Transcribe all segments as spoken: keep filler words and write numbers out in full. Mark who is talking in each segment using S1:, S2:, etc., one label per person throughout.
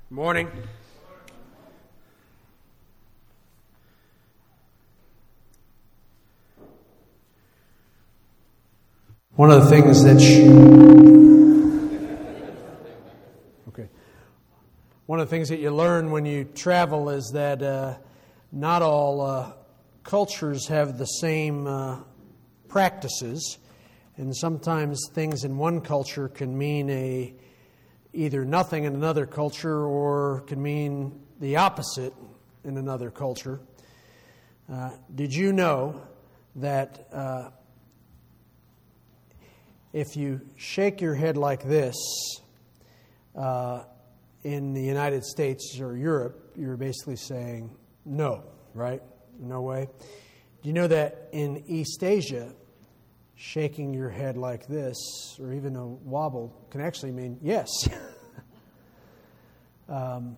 S1: Morning. One of the things that you, okay, one of the things that you learn when you travel is that uh, not all uh, cultures have the same uh, practices, and sometimes things in one culture can mean a either nothing in another culture or can mean the opposite in another culture. Uh, did you know that uh, if you shake your head like this uh, in the United States or Europe, you're basically saying no, right? No way. Do you know that in East Asia, shaking your head like this, or even a wobble, can actually mean yes. um,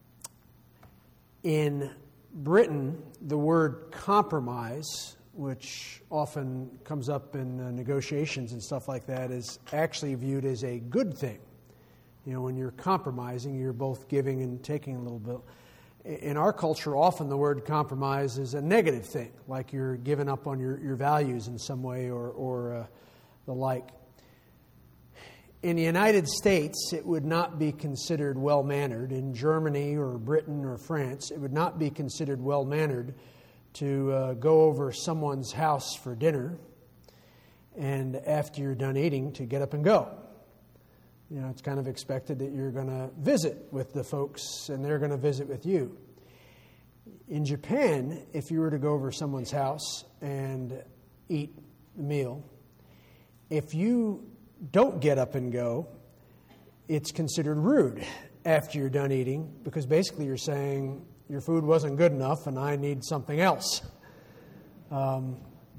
S1: in Britain, the word compromise, which often comes up in uh, negotiations and stuff like that, is actually viewed as a good thing. You know, when you're compromising, you're both giving and taking a little bit. In our culture, often the word compromise is a negative thing, like you're giving up on your, your values in some way or, or uh, the like. In the United States, it would not be considered well-mannered. In Germany or Britain or France, it would not be considered well-mannered to uh, go over someone's house for dinner and after you're done eating to get up and go. You know, it's kind of expected that you're going to visit with the folks and they're going to visit with you. In Japan, if you were to go over someone's house and eat the meal, if you don't get up and go, it's considered rude after you're done eating, because basically you're saying your food wasn't good enough and I need something else. Um,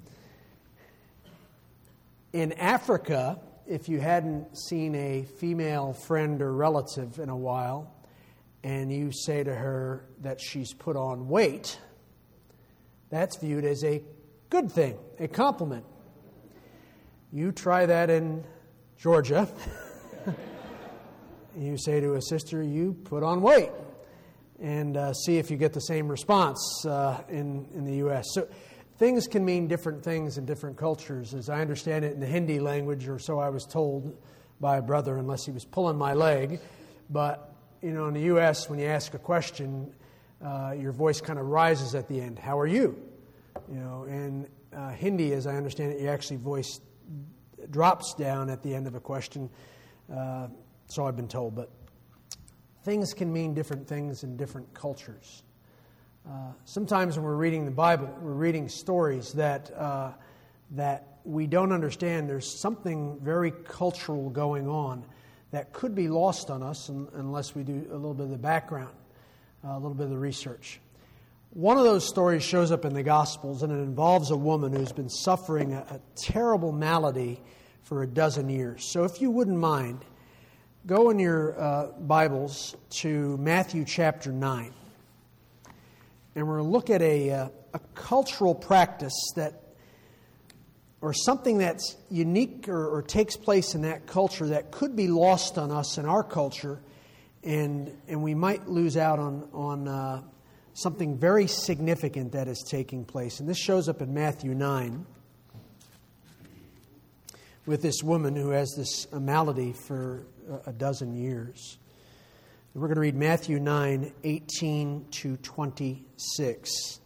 S1: in Africa, if you hadn't seen a female friend or relative in a while, and you say to her that she's put on weight, that's viewed as a good thing, a compliment. You try that in Georgia, and you say to a sister, you put on weight, and uh, see if you get the same response uh, in, in the U S So things can mean different things in different cultures. As I understand it in the Hindi language, or so I was told by a brother, unless he was pulling my leg. But, you know, in the U S, when you ask a question, uh, your voice kind of rises at the end. How are you? You know, in uh, Hindi, as I understand it, you actually voice drops down at the end of a question. Uh, so I've been told. But things can mean different things in different cultures. Uh, sometimes when we're reading the Bible, we're reading stories that uh, that we don't understand. There's something very cultural going on that could be lost on us un- unless we do a little bit of the background, uh, a little bit of the research. One of those stories shows up in the Gospels, and it involves a woman who's been suffering a, a terrible malady for a dozen years. So if you wouldn't mind, go in your uh, Bibles to Matthew chapter nine. And we're going to look at a, uh, a cultural practice that, or something that's unique or, or takes place in that culture that could be lost on us in our culture, and and we might lose out on, on uh, something very significant that is taking place. And this shows up in Matthew nine with this woman who has this malady for a dozen years. We're going to read Matthew nine, eighteen to twenty-six.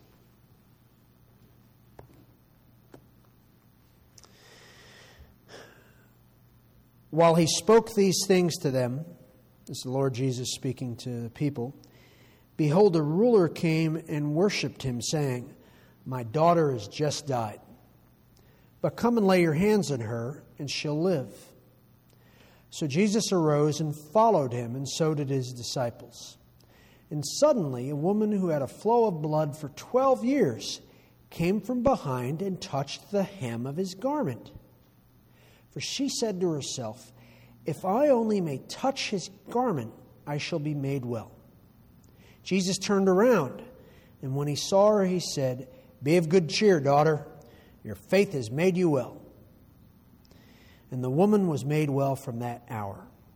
S1: While he spoke these things to them, this is the Lord Jesus speaking to the people, behold, a ruler came and worshipped him, saying, my daughter has just died, but come and lay your hands on her, and she'll live. So Jesus arose and followed him, and so did his disciples. And suddenly a woman who had a flow of blood for twelve years came from behind and touched the hem of his garment. For she said to herself, if I only may touch his garment, I shall be made well. Jesus turned around, and when he saw her, he said, be of good cheer, daughter. Your faith has made you well. And the woman was made well from that hour.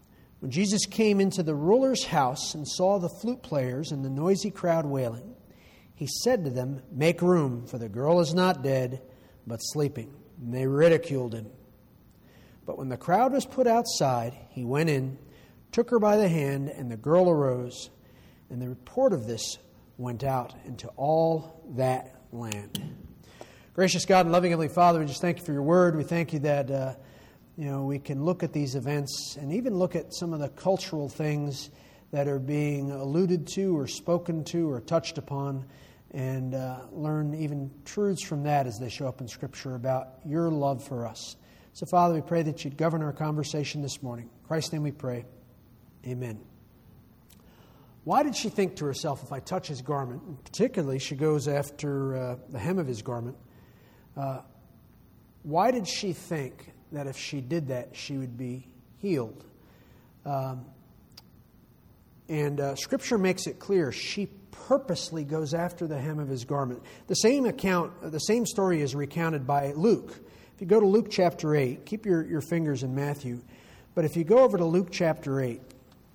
S1: When Jesus came into the ruler's house and saw the flute players and the noisy crowd wailing, he said to them, "Make room, for the girl is not dead, but sleeping." And they ridiculed him. But when the crowd was put outside, he went in, took her by the hand, and the girl arose. And the report of this went out into all that land. Gracious God and loving Heavenly Father, we just thank you for your word. We thank you that uh, you know we can look at these events and even look at some of the cultural things that are being alluded to or spoken to or touched upon, and uh, learn even truths from that as they show up in Scripture about your love for us. So, Father, we pray that you'd govern our conversation this morning. In Christ's name we pray. Amen. Why did she think to herself, if I touch his garment? And particularly, she goes after uh, the hem of his garment. Uh, why did she think that if she did that, she would be healed? Um, and uh, Scripture makes it clear she purposely goes after the hem of his garment. The same account, the same story is recounted by Luke. If you go to Luke chapter eight, keep your, your fingers in Matthew, but if you go over to Luke chapter eight,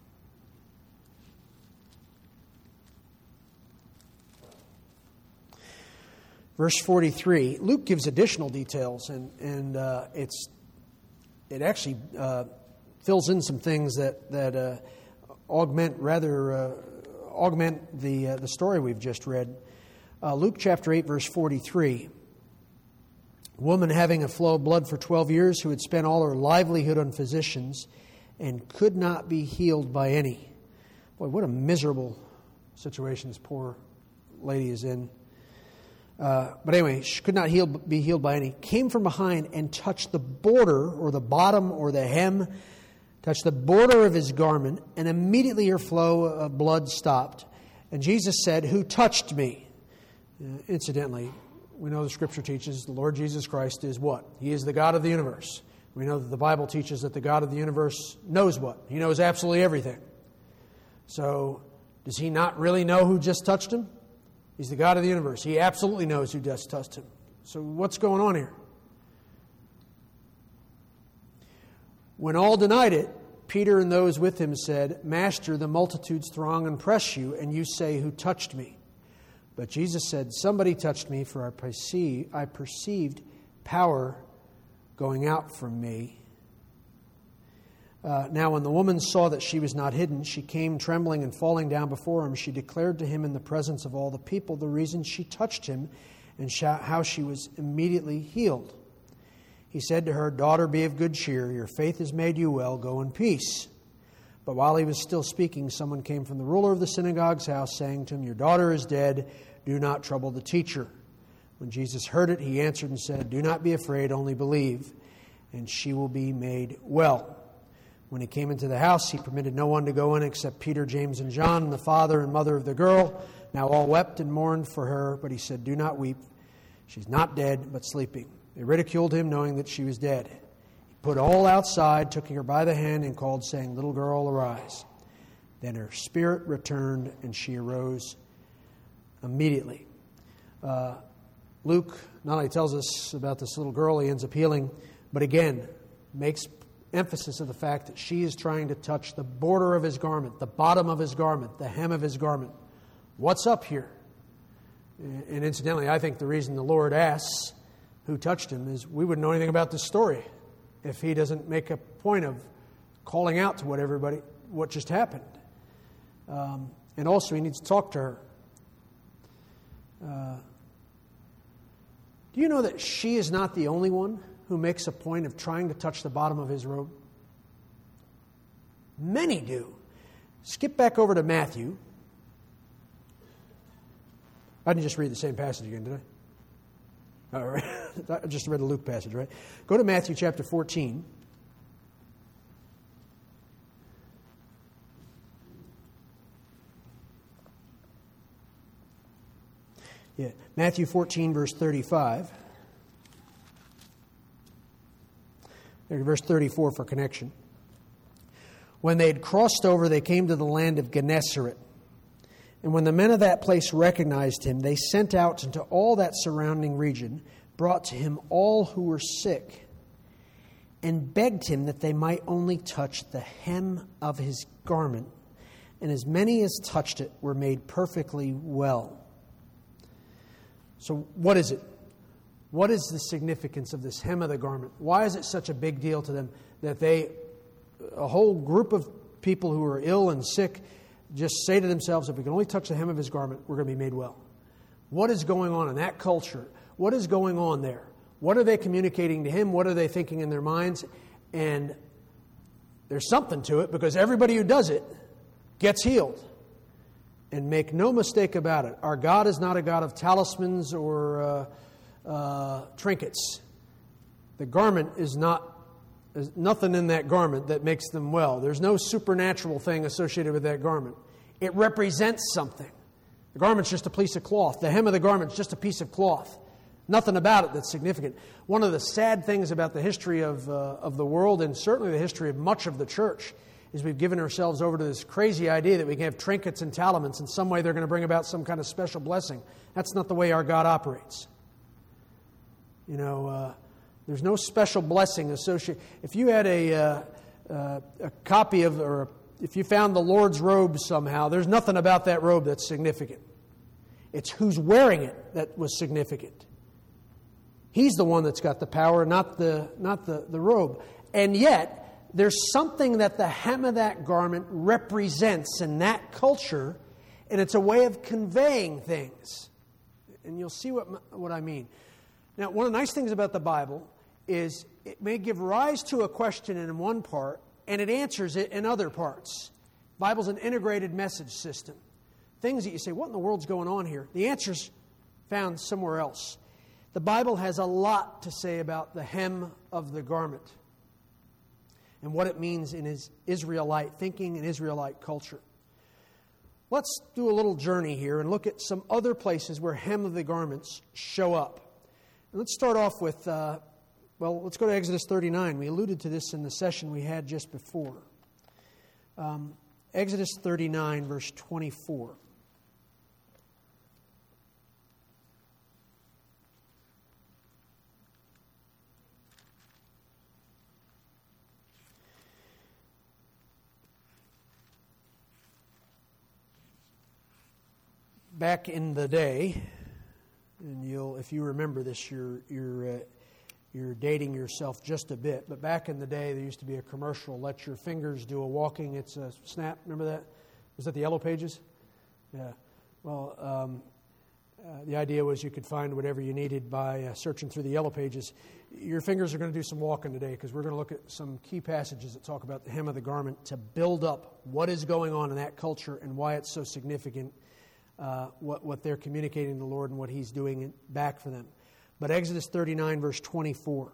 S1: verse forty-three, Luke gives additional details, and, and uh, it's it actually uh, fills in some things that, that uh, augment rather uh, augment the, uh, the story we've just read. Uh, Luke chapter eight, verse forty-three. A woman having a flow of blood for twelve years, who had spent all her livelihood on physicians and could not be healed by any. Boy, what a miserable situation this poor lady is in. Uh, but anyway, she could not heal, be healed by any. Came from behind and touched the border, or the bottom, or the hem, touched the border of his garment, and immediately her flow of blood stopped. And Jesus said, "Who touched me?" Uh, incidentally, we know the Scripture teaches the Lord Jesus Christ is what? He is the God of the universe. We know that the Bible teaches that the God of the universe knows what? He knows absolutely everything. So, does he not really know who just touched him? He's the God of the universe. He absolutely knows who just touched him. So, what's going on here? When all denied it, Peter and those with him said, "Master, the multitudes throng and press you, and you say, 'Who touched me?' But Jesus said, 'Somebody touched me, for I perceive, I perceived power going out from me.'" Uh, now when the woman saw that she was not hidden, she came trembling and falling down before him. She declared to him in the presence of all the people the reason she touched him and sh- how she was immediately healed. He said to her, "Daughter, be of good cheer. Your faith has made you well. Go in peace." But while he was still speaking, someone came from the ruler of the synagogue's house, saying to him, "Your daughter is dead. Do not trouble the teacher." When Jesus heard it, he answered and said, "Do not be afraid, only believe, and she will be made well." When he came into the house, he permitted no one to go in except Peter, James, and John, and the father and mother of the girl. Now all wept and mourned for her, but he said, "Do not weep. She's not dead, but sleeping." They ridiculed him, knowing that she was dead. He put all outside, took her by the hand, and called, saying, "Little girl, arise." Then her spirit returned, and she arose immediately. Uh, Luke not only tells us about this little girl he ends up healing, but again makes emphasis of the fact that she is trying to touch the border of his garment, the bottom of his garment, the hem of his garment. What's up here? And incidentally, I think the reason the Lord asks who touched him is we wouldn't know anything about this story if he doesn't make a point of calling out to what everybody, what just happened. Um, and also he needs to talk to her. Uh, do you know that she is not the only one who makes a point of trying to touch the bottom of his robe? Many do. Skip back over to Matthew. I didn't just read the same passage again, did I? All right. I just read a Luke passage, right? Go to Matthew chapter fourteen. Yeah, Matthew fourteen, verse thirty-five. There's verse thirty-four for connection. When they had crossed over, they came to the land of Gennesaret. And when the men of that place recognized him, they sent out into all that surrounding region, brought to him all who were sick, and begged him that they might only touch the hem of his garment. And as many as touched it were made perfectly well. So what is it? What is the significance of this hem of the garment? Why is it such a big deal to them that they, a whole group of people who are ill and sick, just say to themselves, if we can only touch the hem of his garment, we're going to be made well? What is going on in that culture? What is going on there? What are they communicating to him? What are they thinking in their minds? And there's something to it, because everybody who does it gets healed. And make no mistake about it, our God is not a God of talismans or uh, uh, trinkets. The garment is not, there's nothing in that garment that makes them well. There's no supernatural thing associated with that garment. It represents something. The garment's just a piece of cloth. The hem of the garment's just a piece of cloth. Nothing about it that's significant. One of the sad things about the history of, uh, of the world, and certainly the history of much of the church, is we've given ourselves over to this crazy idea that we can have trinkets and talismans. In some way they're going to bring about some kind of special blessing. That's not the way our God operates. You know, uh, there's no special blessing associated. If you had a, uh, uh, a copy of, or a, if you found the Lord's robe somehow, there's nothing about that robe that's significant. It's who's wearing it that was significant. He's the one that's got the power, not the not the, the robe. And yet, there's something that the hem of that garment represents in that culture, and it's a way of conveying things. And you'll see what, what I mean. Now, one of the nice things about the Bible is it may give rise to a question in one part, and it answers it in other parts. The Bible's an integrated message system. Things that you say, what in the world's going on here? The answer's found somewhere else. The Bible has a lot to say about the hem of the garment and what it means in his Israelite thinking and Israelite culture. Let's do a little journey here and look at some other places where hem of the garments show up. And let's start off with, uh, well, let's go to Exodus thirty-nine. We alluded to this in the session we had just before. Um, Exodus thirty-nine, verse twenty-four. Back in the day, and you'll, if you remember this, you're you're uh, you're dating yourself just a bit. But back in the day, there used to be a commercial: "Let your fingers do a walking." It's a snap. Remember that? Was that the Yellow Pages? Yeah. Well, um, uh, the idea was you could find whatever you needed by uh, searching through the Yellow Pages. Your fingers are going to do some walking today, because we're going to look at some key passages that talk about the hem of the garment to build up what is going on in that culture and why it's so significant. Uh, what, what they're communicating to the Lord and what He's doing back for them. But Exodus thirty-nine, verse twenty-four.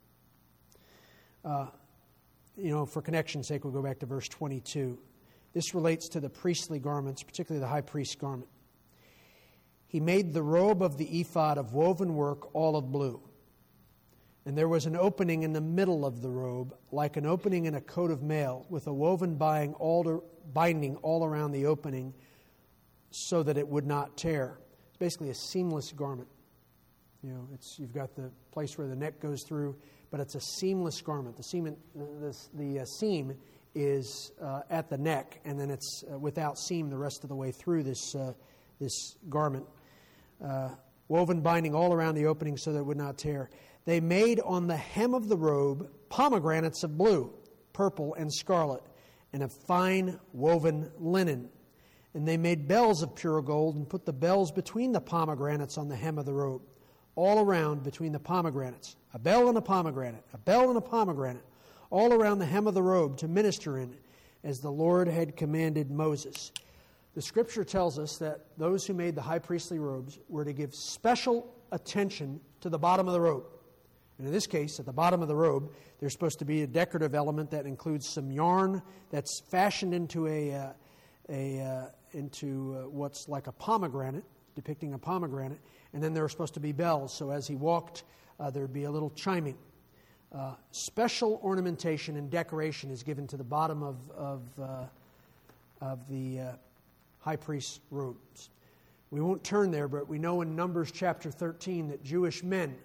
S1: Uh, you know, for connection's sake, we'll go back to verse twenty-two. This relates to the priestly garments, particularly the high priest's garment. He made the robe of the ephod of woven work, all of blue. And there was an opening in the middle of the robe, like an opening in a coat of mail, with a woven binding all around the opening, so that it would not tear. It's basically a seamless garment. You know, it's you've got the place where the neck goes through, but it's a seamless garment. The seam, the, the uh, seam is uh, at the neck, and then it's uh, without seam the rest of the way through this uh, this garment. Uh, woven binding all around the opening so that it would not tear. They made on the hem of the robe pomegranates of blue, purple, and scarlet, and of fine woven linen. And they made bells of pure gold and put the bells between the pomegranates on the hem of the robe, all around between the pomegranates. A bell and a pomegranate, a bell and a pomegranate, all around the hem of the robe to minister in it, as the Lord had commanded Moses. The Scripture tells us that those who made the high priestly robes were to give special attention to the bottom of the robe. And in this case, at the bottom of the robe, there's supposed to be a decorative element that includes some yarn that's fashioned into a... Uh, a uh, into uh, what's like a pomegranate, depicting a pomegranate, and then there were supposed to be bells, so as he walked, uh, there would be a little chiming. Uh, special ornamentation and decoration is given to the bottom of, of, uh, of the uh, high priest's robes. We won't turn there, but we know in Numbers chapter thirteen that Jewish men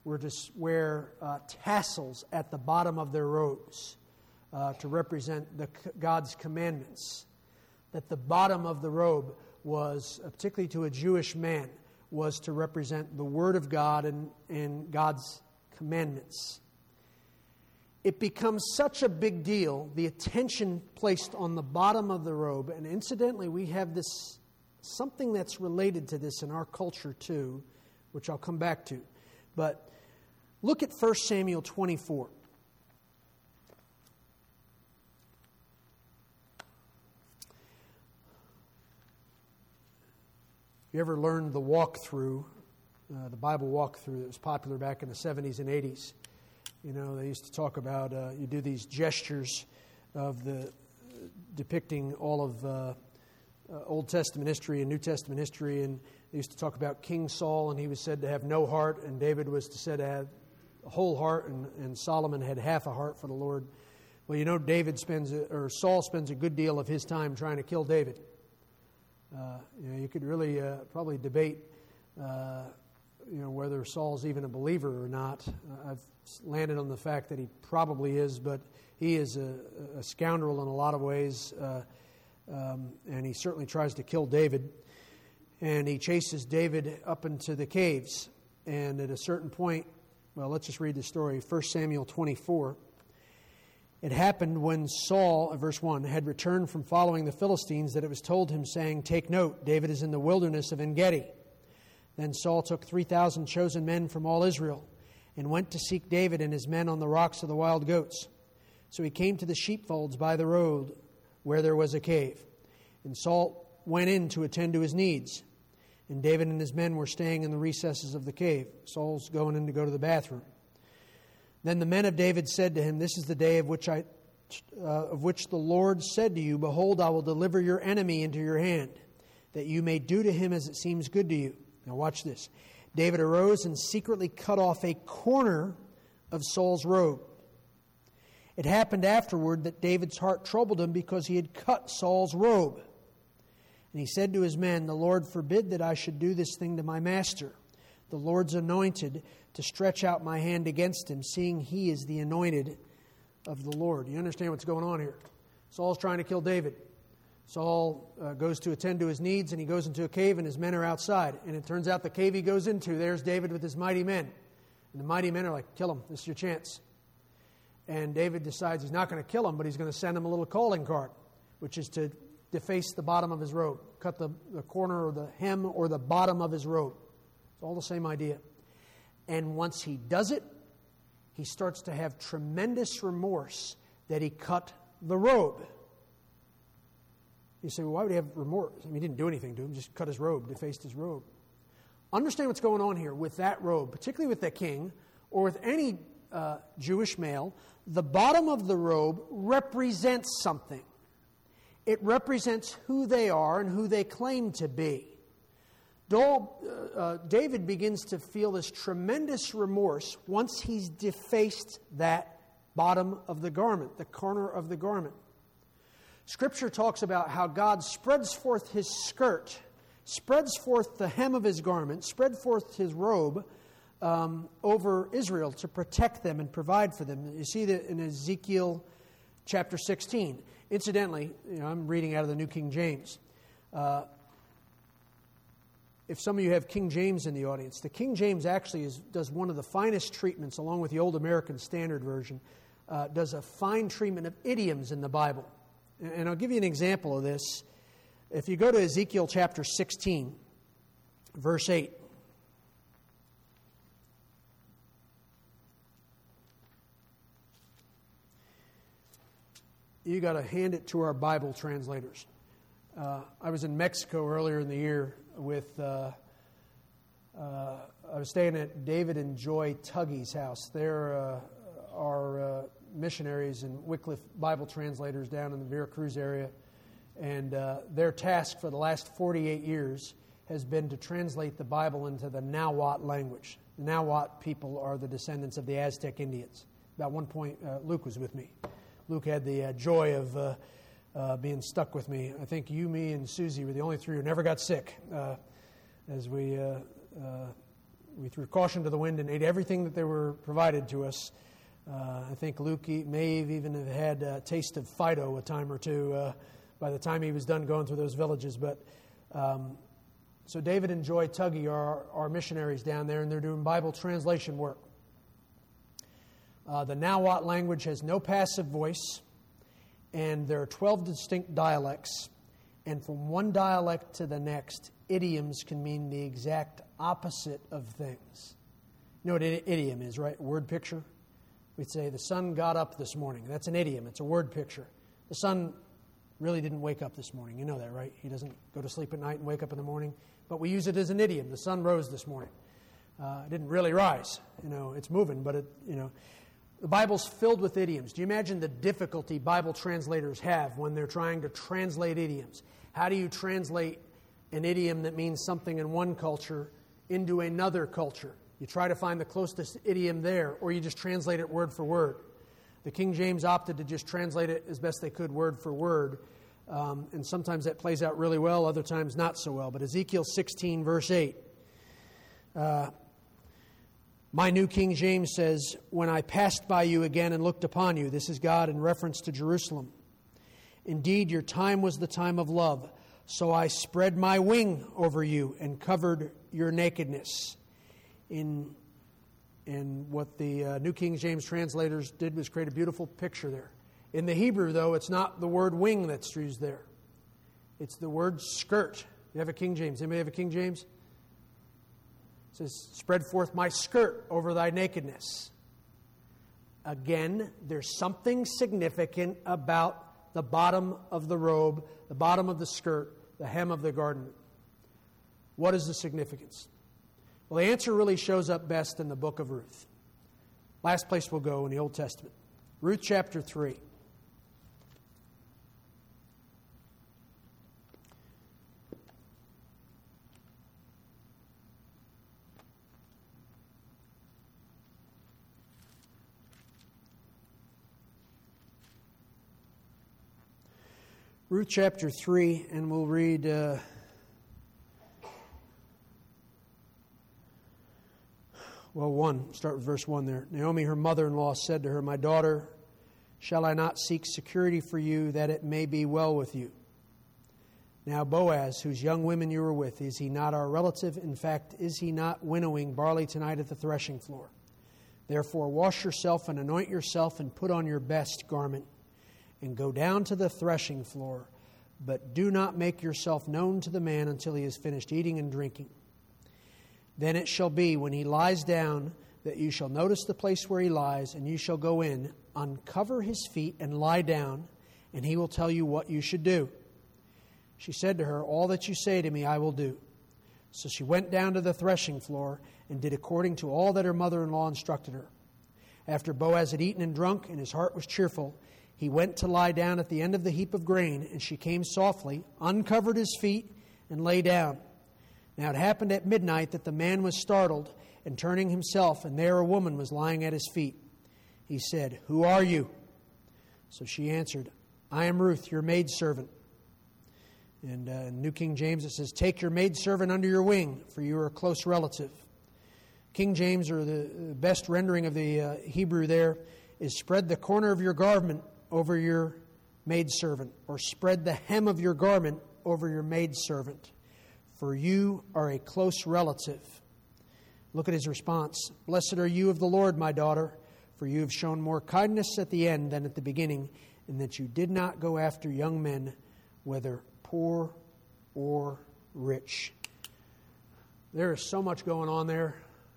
S1: were to wear uh, tassels at the bottom of their robes uh, to represent the, God's commandments. That the bottom of the robe was, uh, particularly to a Jewish man, was to represent the Word of God and, and God's commandments. It becomes such a big deal, the attention placed on the bottom of the robe, and incidentally, we have this something that's related to this in our culture too, which I'll come back to. But look at First Samuel twenty-four. You ever learned the walkthrough, uh, the Bible walkthrough that was popular back in the seventies and eighties? You know, they used to talk about, uh, you do these gestures of the, uh, depicting all of uh, uh, Old Testament history and New Testament history, and they used to talk about King Saul, and he was said to have no heart, and David was said to have a whole heart, and, and Solomon had half a heart for the Lord. Well, you know, David spends, a, or Saul spends a good deal of his time trying to kill David. Uh, you know, you could really uh, probably debate, uh, you know, whether Saul's even a believer or not. Uh, I've landed on the fact that he probably is, but he is a, a scoundrel in a lot of ways, uh, um, and he certainly tries to kill David. And he chases David up into the caves. And at a certain point, well, let's just read the story. First Samuel twenty-four. It happened when Saul, verse one, had returned from following the Philistines that it was told him, saying, "Take note, David is in the wilderness of En-Gedi." Then Saul took three thousand chosen men from all Israel and went to seek David and his men on the rocks of the wild goats. So he came to the sheepfolds by the road where there was a cave. And Saul went in to attend to his needs. And David and his men were staying in the recesses of the cave. Saul's going in to go to the bathroom. Then the men of David said to him, "This is the day of which I, uh, of which the Lord said to you, Behold, I will deliver your enemy into your hand, that you may do to him as it seems good to you." Now watch this. David arose and secretly cut off a corner of Saul's robe. It happened afterward that David's heart troubled him because he had cut Saul's robe. And he said to his men, "The Lord forbid that I should do this thing to my master, the Lord's anointed, to stretch out my hand against him, seeing he is the anointed of the Lord." You understand what's going on here? Saul's trying to kill David. Saul uh, goes to attend to his needs, and he goes into a cave, and his men are outside. And it turns out the cave he goes into, there's David with his mighty men. And the mighty men are like, "Kill him. This is your chance." And David decides he's not going to kill him, but he's going to send him a little calling card, which is to deface the bottom of his robe, cut the, the corner or the hem or the bottom of his robe. It's all the same idea. And once he does it, he starts to have tremendous remorse that he cut the robe. You say, well, why would he have remorse? I mean, he didn't do anything to him, just cut his robe, defaced his robe. Understand what's going on here with that robe, particularly with the king or with any uh, Jewish male. The bottom of the robe represents something. It represents who they are and who they claim to be. Dol, uh, uh, David begins to feel this tremendous remorse once he's defaced that bottom of the garment, the corner of the garment. Scripture talks about how God spreads forth his skirt, spreads forth the hem of his garment, spread forth his robe um, over Israel to protect them and provide for them. You see that in Ezekiel chapter sixteen. Incidentally, you know, I'm reading out of the New King James. Uh, if some of you have King James in the audience, the King James actually is, does one of the finest treatments, along with the Old American Standard Version, uh, does a fine treatment of idioms in the Bible. And I'll give you an example of this. If you go to Ezekiel chapter sixteen, verse eight. You got to hand it to our Bible translators. Uh, I was in Mexico earlier in the year with, uh, uh, I was staying at David and Joy Tuggy's house. They're uh, our uh, missionaries and Wycliffe Bible translators down in the Veracruz area. And uh, their task for the last forty-eight years has been to translate the Bible into the Nahuatl language. The Nahuatl people are the descendants of the Aztec Indians. About one point, uh, Luke was with me. Luke had the uh, joy of uh, uh, being stuck with me. I think you, me, and Susie were the only three who never got sick uh, as we uh, uh, we threw caution to the wind and ate everything that they were provided to us. Uh, I think Luke may have even have had a taste of Fido a time or two uh, by the time he was done going through those villages. But um, so David and Joy Tuggy are our missionaries down there, and they're doing Bible translation work. Uh, the Nahuatl language has no passive voice, and there are twelve distinct dialects. And from one dialect to the next, idioms can mean the exact opposite of things. You know what an idiom is, right? Word picture. We'd say, the sun got up this morning. That's an idiom. It's a word picture. The sun really didn't wake up this morning. You know that, right? He doesn't go to sleep at night and wake up in the morning. But we use it as an idiom. The sun rose this morning. Uh, it didn't really rise. You know, it's moving, but it, you know. The Bible's filled with idioms. Do you imagine the difficulty Bible translators have when they're trying to translate idioms? How do you translate an idiom that means something in one culture into another culture? You try to find the closest idiom there, or you just translate it word for word. The King James opted to just translate it as best they could word for word. Um, and sometimes that plays out really well, other times not so well. But Ezekiel sixteen, verse eight. Uh, My New King James says, when I passed by you again and looked upon you, this is God in reference to Jerusalem. Indeed, your time was the time of love. So I spread my wing over you and covered your nakedness. In, in what the uh, New King James translators did was create a beautiful picture there. In the Hebrew, though, it's not the word wing that's used there. It's the word skirt. You have a King James. Anybody have a King James? It says, spread forth my skirt over thy nakedness. Again, there's something significant about the bottom of the robe, the bottom of the skirt, the hem of the garment. What is the significance? Well, the answer really shows up best in the book of Ruth. Last place we'll go in the Old Testament. Ruth chapter three. Ruth chapter three, and we'll read uh, well, one. Start with verse one there. Naomi, her mother-in-law, said to her, my daughter, shall I not seek security for you, that it may be well with you? Now Boaz, whose young women you were with, is he not our relative? In fact, is he not winnowing barley tonight at the threshing floor? Therefore wash yourself and anoint yourself and put on your best garment, and go down to the threshing floor, but do not make yourself known to the man until he has finished eating and drinking. Then it shall be, when he lies down, that you shall notice the place where he lies, and you shall go in, uncover his feet, and lie down, and he will tell you what you should do. She said to her, all that you say to me I will do. So she went down to the threshing floor, and did according to all that her mother-in-law instructed her. After Boaz had eaten and drunk, and his heart was cheerful, he went to lie down at the end of the heap of grain, and she came softly, uncovered his feet, and lay down. Now it happened at midnight that the man was startled, and turning himself, and there a woman was lying at his feet. He said, who are you? So she answered, I am Ruth, your maidservant. And uh, in New King James it says, take your maidservant under your wing, for you are a close relative. King James, or the best rendering of the uh, Hebrew there, is spread the corner of your garment over your maidservant, or spread the hem of your garment over your maidservant, for you are a close relative. Look at his response. Blessed are you of the Lord, my daughter, for you have shown more kindness at the end than at the beginning, in that you did not go after young men, whether poor or rich. There is so much going on there.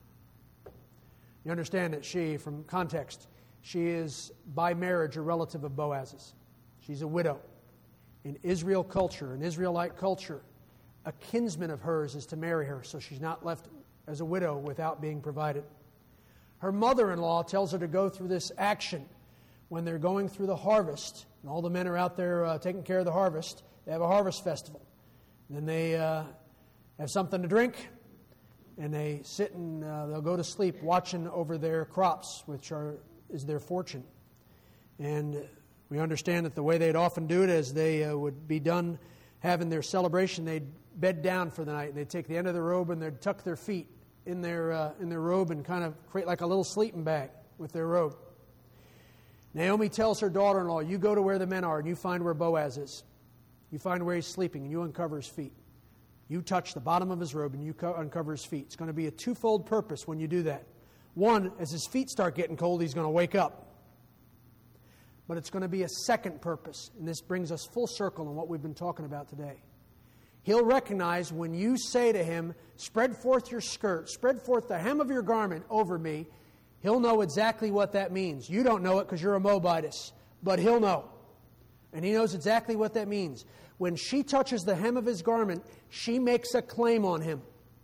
S1: You understand that she, from context, she is by marriage a relative of Boaz's. She's a widow. In Israel culture, in Israelite culture, a kinsman of hers is to marry her, so she's not left as a widow without being provided. Her mother-in-law tells her to go through this action when they're going through the harvest, and all the men are out there uh, taking care of the harvest. They have a harvest festival. And then they uh, have something to drink, and they sit and uh, they'll go to sleep watching over their crops, which are is their fortune. And we understand that the way they'd often do it is they uh, would be done having their celebration. They'd bed down for the night, and they'd take the end of the robe and they'd tuck their feet in their uh, in their robe and kind of create like a little sleeping bag with their robe. Naomi tells her daughter-in-law, you go to where the men are and you find where Boaz is. You find where he's sleeping and you uncover his feet. You touch the bottom of his robe and you co- uncover his feet. It's going to be a twofold purpose when you do that. One, as his feet start getting cold, he's going to wake up. But it's going to be a second purpose, and this brings us full circle on what we've been talking about today. He'll recognize when you say to him, spread forth your skirt, spread forth the hem of your garment over me, he'll know exactly what that means. You don't know it because you're a Moabitess, but he'll know. And he knows exactly what that means. When she touches the hem of his garment, she makes a claim on him.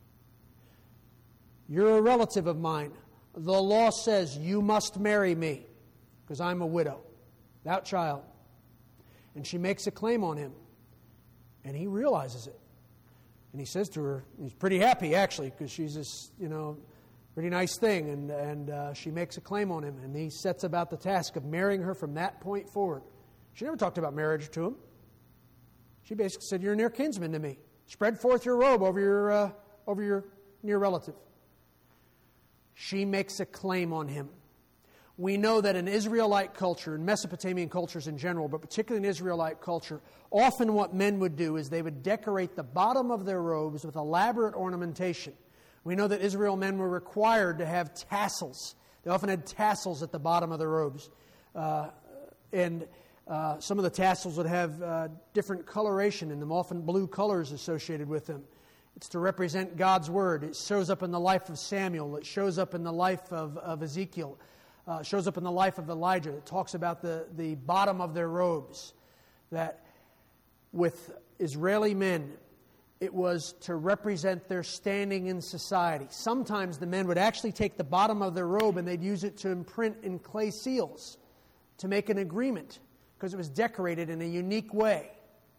S1: You're a relative of mine. The law says you must marry me because I'm a widow, without child. And she makes a claim on him. And he realizes it. And he says to her, he's pretty happy actually, because she's this, you know, pretty nice thing. And, and uh, she makes a claim on him. And he sets about the task of marrying her from that point forward. She never talked about marriage to him. She basically said, you're a near kinsman to me. Spread forth your robe over your, uh, over your near relative. She makes a claim on him. We know that in Israelite culture, in Mesopotamian cultures in general, but particularly in Israelite culture, often what men would do is they would decorate the bottom of their robes with elaborate ornamentation. We know that Israel men were required to have tassels. They often had tassels at the bottom of their robes. Uh, and uh, some of the tassels would have uh, different coloration in them, often blue colors associated with them. It's to represent God's Word. It shows up in the life of Samuel. It shows up in the life of, of Ezekiel. Uh, shows up in the life of Elijah. It talks about the, the bottom of their robes. That with Israeli men, it was to represent their standing in society. Sometimes the men would actually take the bottom of their robe and they'd use it to imprint in clay seals to make an agreement because it was decorated in a unique way.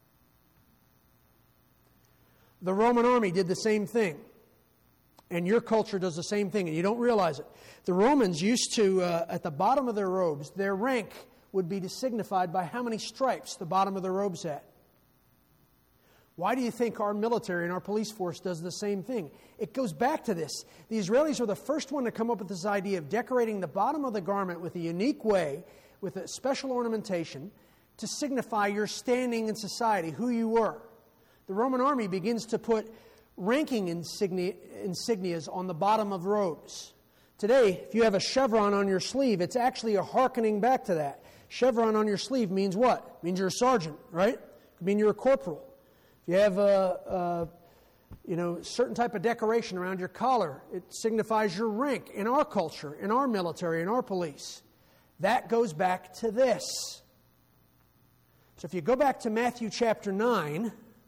S1: The Roman army did the same thing. And your culture does the same thing, and you don't realize it. The Romans used to, uh, at the bottom of their robes, their rank would be signified by how many stripes the bottom of their robes had. Why do you think our military and our police force does the same thing? It goes back to this. The Israelis were the first one to come up with this idea of decorating the bottom of the garment with a unique way, with a special ornamentation, to signify your standing in society, who you were. The Roman army begins to put ranking insignia, insignias on the bottom of robes. Today, if you have a chevron on your sleeve, it's actually a hearkening back to that. Chevron on your sleeve means what? It means you're a sergeant, right? It could mean you're a corporal. If you have a, a you know, certain type of decoration around your collar, it signifies your rank in our culture, in our military, in our police. That goes back to this. So if you go back to Matthew chapter nine,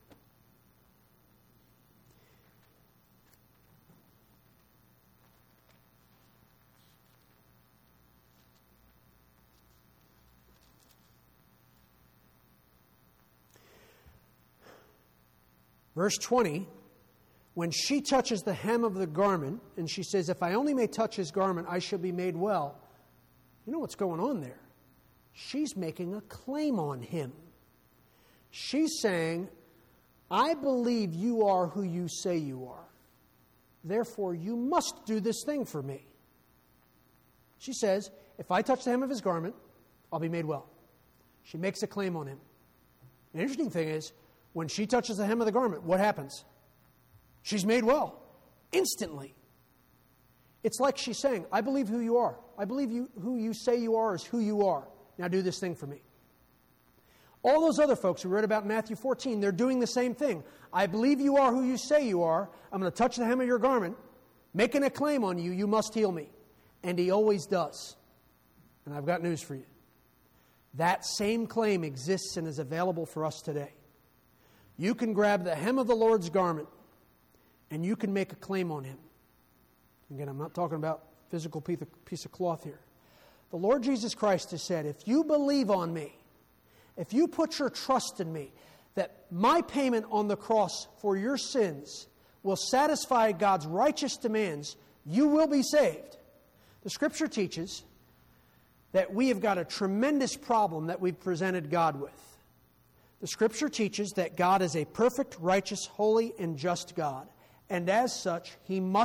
S1: verse twenty, when she touches the hem of the garment, and she says, if I only may touch his garment, I shall be made well. You know what's going on there? She's making a claim on him. She's saying, I believe you are who you say you are. Therefore, you must do this thing for me. She says, if I touch the hem of his garment, I'll be made well. She makes a claim on him. The interesting thing is, when she touches the hem of the garment, what happens? She's made well. Instantly. It's like she's saying, I believe who you are. I believe you, who you say you are is who you are. Now do this thing for me. All those other folks who read about in Matthew fourteen, they're doing the same thing. I believe you are who you say you are. I'm going to touch the hem of your garment, making a claim on you, you must heal me. And he always does. And I've got news for you. That same claim exists and is available for us today. You can grab the hem of the Lord's garment and you can make a claim on him. Again, I'm not talking about physical piece of cloth here. The Lord Jesus Christ has said, if you believe on me, if you put your trust in me, that my payment on the cross for your sins will satisfy God's righteous demands, you will be saved. The Scripture teaches that we have got a tremendous problem that we've presented God with. The Scripture teaches that God is a perfect, righteous, holy, and just God. And as such, He must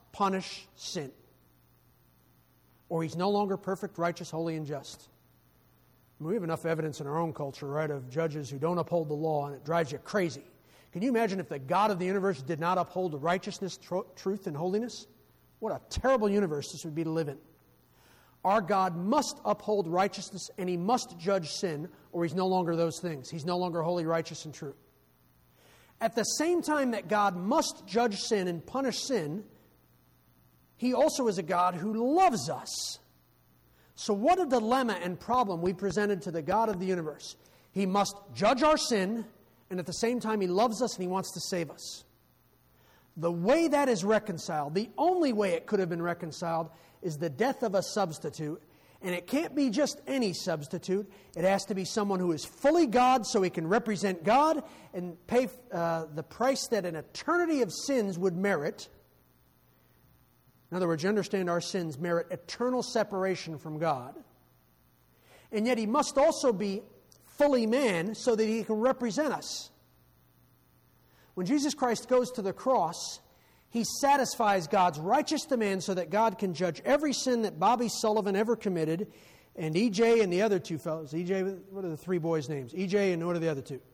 S1: punish sin. Or he's no longer perfect, righteous, holy, and just. I mean, we have enough evidence in our own culture, right, of judges who don't uphold the law, and it drives you crazy. Can you imagine if the God of the universe did not uphold righteousness, tr- truth, and holiness? What a terrible universe this would be to live in. Our God must uphold righteousness, and He must judge sin, or He's no longer those things. He's no longer holy, righteous, and true. At the same time that God must judge sin and punish sin, He also is a God who loves us. So what a dilemma and problem we presented to the God of the universe. He must judge our sin, and at the same time He loves us and He wants to save us. The way that is reconciled, the only way it could have been reconciled, is the death of a substitute. And it can't be just any substitute. It has to be someone who is fully God so He can represent God and pay uh, the price that an eternity of sins would merit. In other words, you understand our sins merit eternal separation from God. And yet He must also be fully man so that He can represent us. When Jesus Christ goes to the cross, He satisfies God's righteous demand so that God can judge every sin that Bobby Sullivan ever committed, and E J and the other two fellows. E J, what are the three boys' names? E J and what are the other two?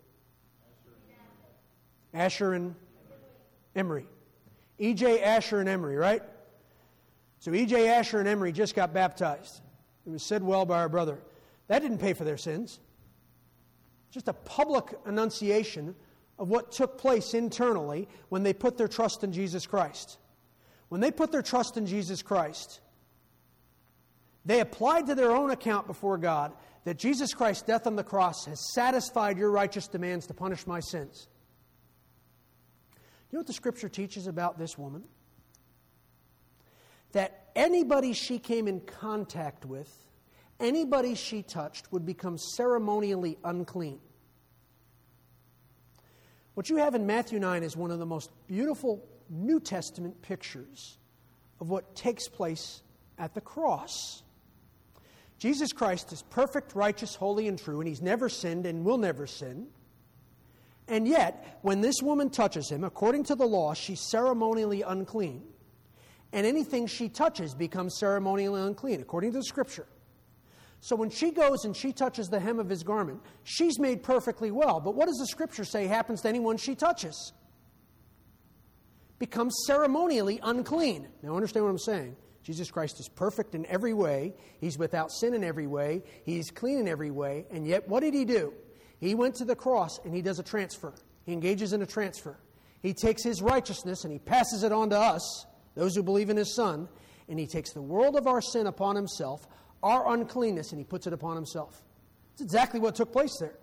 S1: Asher and Emery. E J, Asher, and Emery, right? So E J, Asher, and Emery just got baptized. It was said well by our brother. That didn't pay for their sins. Just a public enunciation of what took place internally when they put their trust in Jesus Christ. When they put their trust in Jesus Christ, they applied to their own account before God that Jesus Christ's death on the cross has satisfied your righteous demands to punish my sins. You know what the Scripture teaches about this woman? That anybody she came in contact with, anybody she touched, would become ceremonially unclean. What you have in Matthew nine is one of the most beautiful New Testament pictures of what takes place at the cross. Jesus Christ is perfect, righteous, holy, and true, and He's never sinned and will never sin. And yet, when this woman touches Him, according to the law, she's ceremonially unclean. And anything she touches becomes ceremonially unclean, according to the Scripture. So when she goes and she touches the hem of His garment, she's made perfectly well. But what does the Scripture say happens to anyone she touches? Becomes ceremonially unclean. Now understand what I'm saying. Jesus Christ is perfect in every way. He's without sin in every way. He's clean in every way. And yet, what did He do? He went to the cross and He does a transfer. He engages in a transfer. He takes His righteousness and He passes it on to us, those who believe in His Son, and He takes the world of our sin upon Himself, our uncleanness, and He puts it upon Himself. That's exactly what took place there.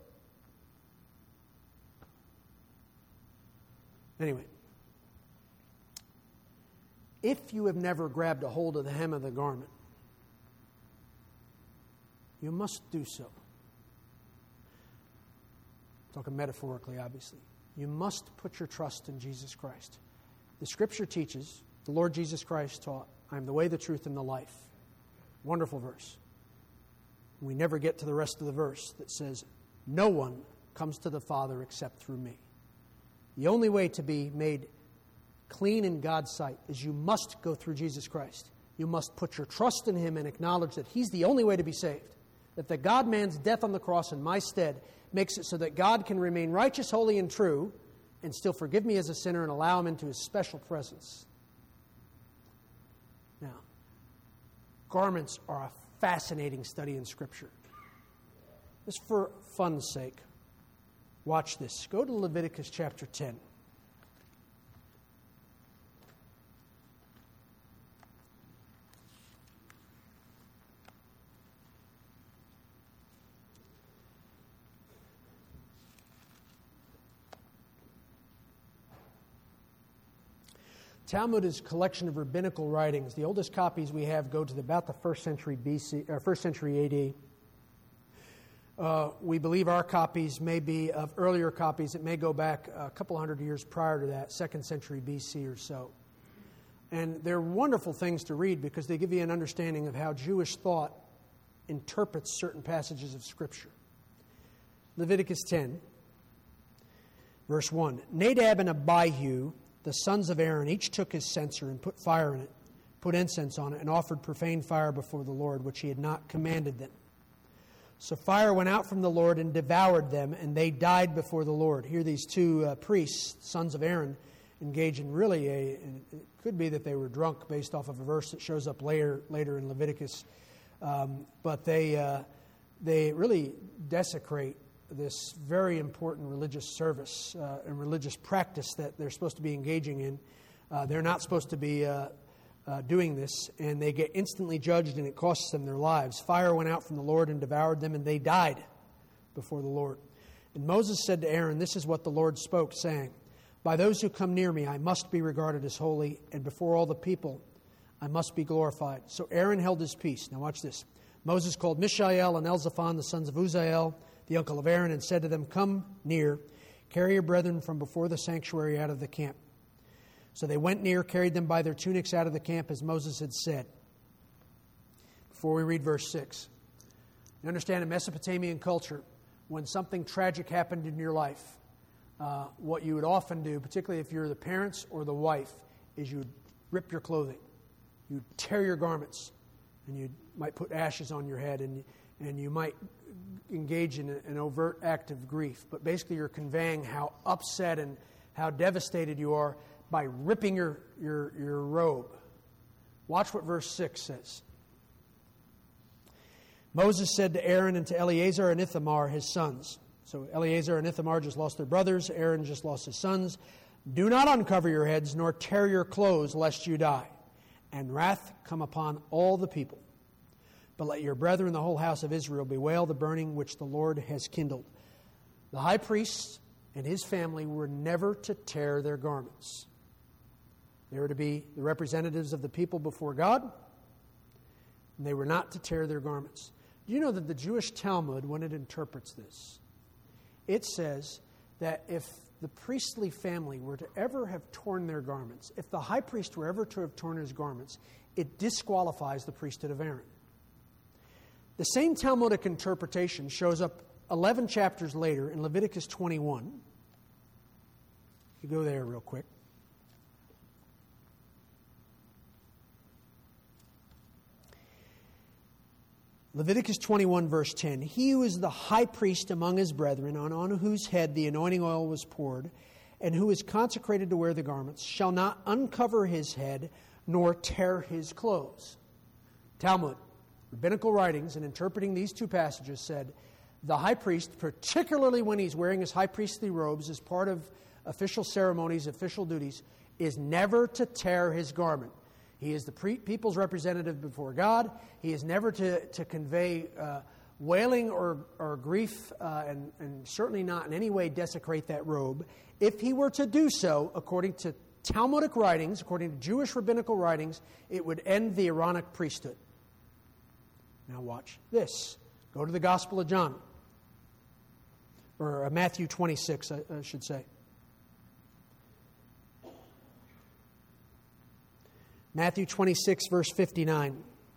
S1: Anyway, if you have never grabbed a hold of the hem of the garment, you must do so. Talking metaphorically, obviously. You must put your trust in Jesus Christ. The Scripture teaches, the Lord Jesus Christ taught, I am the way, the truth, and the life. Wonderful verse. We never get to the rest of the verse that says, no one comes to the Father except through me. The only way to be made clean in God's sight is you must go through Jesus Christ. You must put your trust in Him and acknowledge that He's the only way to be saved. That the God-man's death on the cross in my stead makes it so that God can remain righteous, holy, and true and still forgive me as a sinner and allow Him into His special presence. Now, garments are a fascinating study in Scripture. Just for fun's sake, watch this. Go to Leviticus chapter ten. Talmud is a collection of rabbinical writings. The oldest copies we have go to the, about the first century B C, or first century A D. Uh, we believe our copies may be of earlier copies. It may go back a couple hundred years prior to that, second century B C or so. And they're wonderful things to read because they give you an understanding of how Jewish thought interprets certain passages of Scripture. Leviticus ten, verse one. Nadab and Abihu the sons of Aaron each took his censer and put fire in it, put incense on it, and offered profane fire before the Lord, which he had not commanded them. So fire went out from the Lord and devoured them, and they died before the Lord. Here these two uh, priests, sons of Aaron, engage in really a, it could be that they were drunk based off of a verse that shows up later later in Leviticus, um, but they uh, they really desecrate this very important religious service uh, and religious practice that they're supposed to be engaging in. Uh, they're not supposed to be uh, uh, doing this, and they get instantly judged, and it costs them their lives. Fire went out from the Lord and devoured them, and they died before the Lord. And Moses said to Aaron, "This is what the Lord spoke, saying, by those who come near me, I must be regarded as holy, and before all the people, I must be glorified." So Aaron held his peace. Now watch this. Moses called Mishael and Elzaphan, the sons of Uzziel, the uncle of Aaron, and said to them, "Come near, carry your brethren from before the sanctuary out of the camp." So they went near, carried them by their tunics out of the camp, as Moses had said. Before we read verse six, you understand in Mesopotamian culture, when something tragic happened in your life, Uh, what you would often do, particularly if you're the parents or the wife, is you would rip your clothing. You'd tear your garments, and you might put ashes on your head, and, and you might engage in a, an overt act of grief. But basically you're conveying how upset and how devastated you are by ripping your, your, your robe. Watch what verse six says. Moses said to Aaron and to Eleazar and Ithamar, his sons. So Eleazar and Ithamar just lost their brothers. Aaron just lost his sons. "Do not uncover your heads, nor tear your clothes, lest you die, and wrath come upon all the people. But let your brethren, the whole house of Israel, bewail the burning which the Lord has kindled." The high priest and his family were never to tear their garments. They were to be the representatives of the people before God, and they were not to tear their garments. Do you know that the Jewish Talmud, when it interprets this, it says that if the priestly family were to ever have torn their garments, if the high priest were ever to have torn his garments, it disqualifies the priesthood of Aaron. The same Talmudic interpretation shows up eleven chapters later in Leviticus twenty-one. You go there real quick. Leviticus twenty-one, verse ten. "He who is the high priest among his brethren, on, on whose head the anointing oil was poured, and who is consecrated to wear the garments, shall not uncover his head, nor tear his clothes." Talmud, rabbinical writings, in interpreting these two passages said, the high priest, particularly when he's wearing his high priestly robes as part of official ceremonies, official duties, is never to tear his garment. He is the pre- people's representative before God. He is never to, to convey uh, wailing or, or grief, uh, and, and certainly not in any way desecrate that robe. If he were to do so, according to Talmudic writings, according to Jewish rabbinical writings, it would end the Aaronic priesthood. Now watch this. Go to the Gospel of John, or uh, Matthew twenty-six, I, I should say. Matthew twenty-six, verse fifty-nine.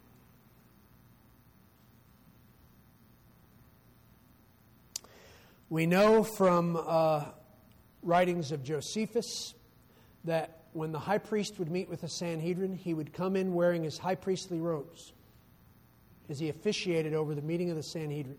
S1: We know from uh, writings of Josephus that when the high priest would meet with the Sanhedrin, he would come in wearing his high priestly robes as he officiated over the meeting of the Sanhedrin.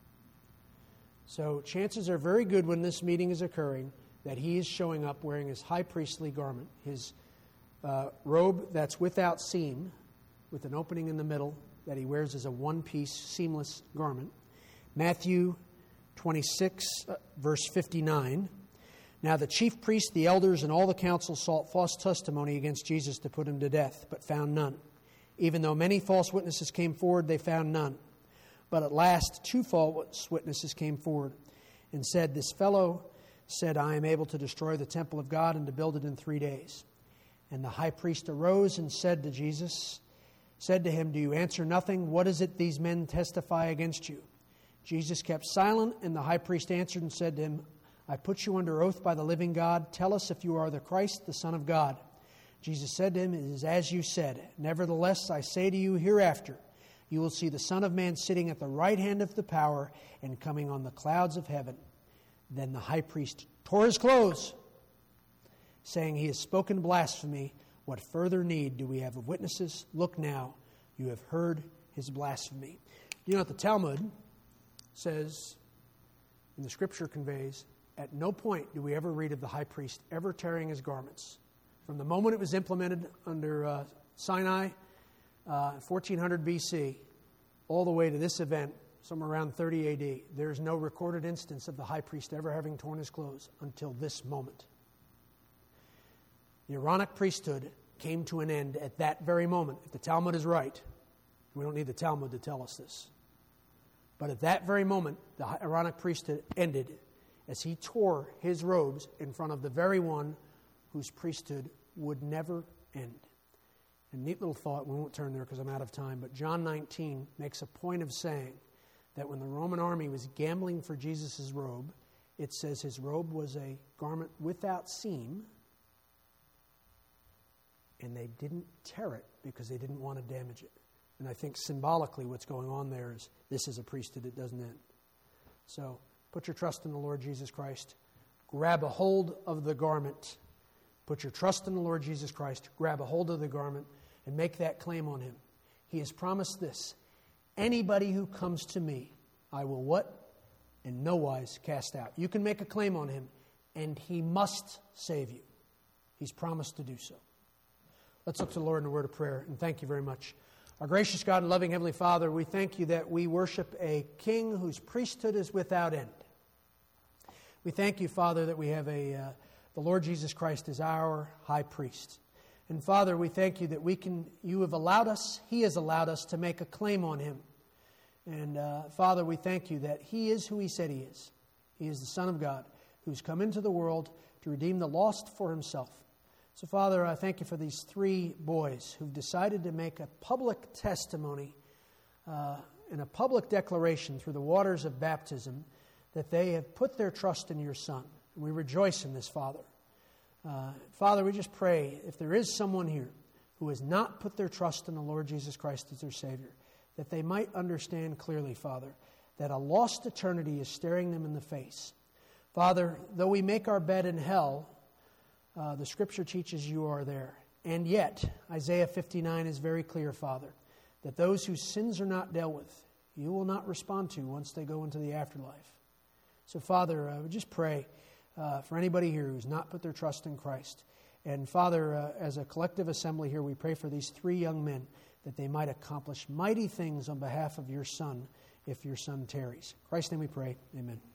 S1: So chances are very good when this meeting is occurring that he is showing up wearing his high priestly garment, his Uh, robe that's without seam, with an opening in the middle, that he wears as a one-piece, seamless garment. Matthew twenty-six, uh, verse fifty-nine. "Now the chief priests, the elders, and all the council sought false testimony against Jesus to put him to death, but found none. Even though many false witnesses came forward, they found none. But at last two false witnesses came forward and said, 'This fellow said, I am able to destroy the temple of God and to build it in three days.' And the high priest arose and said to Jesus, said to him, 'Do you answer nothing? What is it these men testify against you?' Jesus kept silent, and the high priest answered and said to him, 'I put you under oath by the living God. Tell us if you are the Christ, the Son of God.' Jesus said to him, 'It is as you said. Nevertheless, I say to you, hereafter you will see the Son of Man sitting at the right hand of the power and coming on the clouds of heaven.' Then the high priest tore his clothes saying, he has spoken blasphemy. What further need do we have of witnesses? Look now, you have heard his blasphemy. You know what the Talmud says, and the Scripture conveys, at no point do we ever read of the high priest ever tearing his garments. From the moment it was implemented under uh, Sinai, uh, fourteen hundred B C, all the way to this event, somewhere around thirty A D, there's no recorded instance of the high priest ever having torn his clothes until this moment. The Aaronic priesthood came to an end at that very moment. If the Talmud is right, we don't need the Talmud to tell us this. But at that very moment, the Aaronic priesthood ended as he tore his robes in front of the very one whose priesthood would never end. A neat little thought, we won't turn there because I'm out of time, but John nineteen makes a point of saying that when the Roman army was gambling for Jesus' robe, it says his robe was a garment without seam, and they didn't tear it because they didn't want to damage it. And I think symbolically what's going on there is this is a priesthood that doesn't end. So put your trust in the Lord Jesus Christ. Grab a hold of the garment. Put your trust in the Lord Jesus Christ. Grab a hold of the garment and make that claim on him. He has promised this. Anybody who comes to me, I will what? In no wise cast out. You can make a claim on him, and he must save you. He's promised to do so. Let's look to the Lord in a word of prayer, and thank you very much. Our gracious God and loving Heavenly Father, we thank you that we worship a King whose priesthood is without end. We thank you, Father, that we have a uh, the Lord Jesus Christ is our high priest. And Father, we thank you that we can. You have allowed us, he has allowed us to make a claim on him. And uh, Father, we thank you that he is who he said he is. He is the Son of God who's come into the world to redeem the lost for himself. So, Father, I thank you for these three boys who've decided to make a public testimony uh, and a public declaration through the waters of baptism that they have put their trust in your Son. And we rejoice in this, Father. Uh, Father, we just pray if there is someone here who has not put their trust in the Lord Jesus Christ as their Savior, that they might understand clearly, Father, that a lost eternity is staring them in the face. Father, though we make our bed in hell, uh, the Scripture teaches you are there. And yet, Isaiah fifty-nine is very clear, Father, that those whose sins are not dealt with, you will not respond to once they go into the afterlife. So, Father, uh, we just pray uh, for anybody here who's not put their trust in Christ. And, Father, uh, as a collective assembly here, we pray for these three young men that they might accomplish mighty things on behalf of your Son if your Son tarries. In Christ's name we pray. Amen.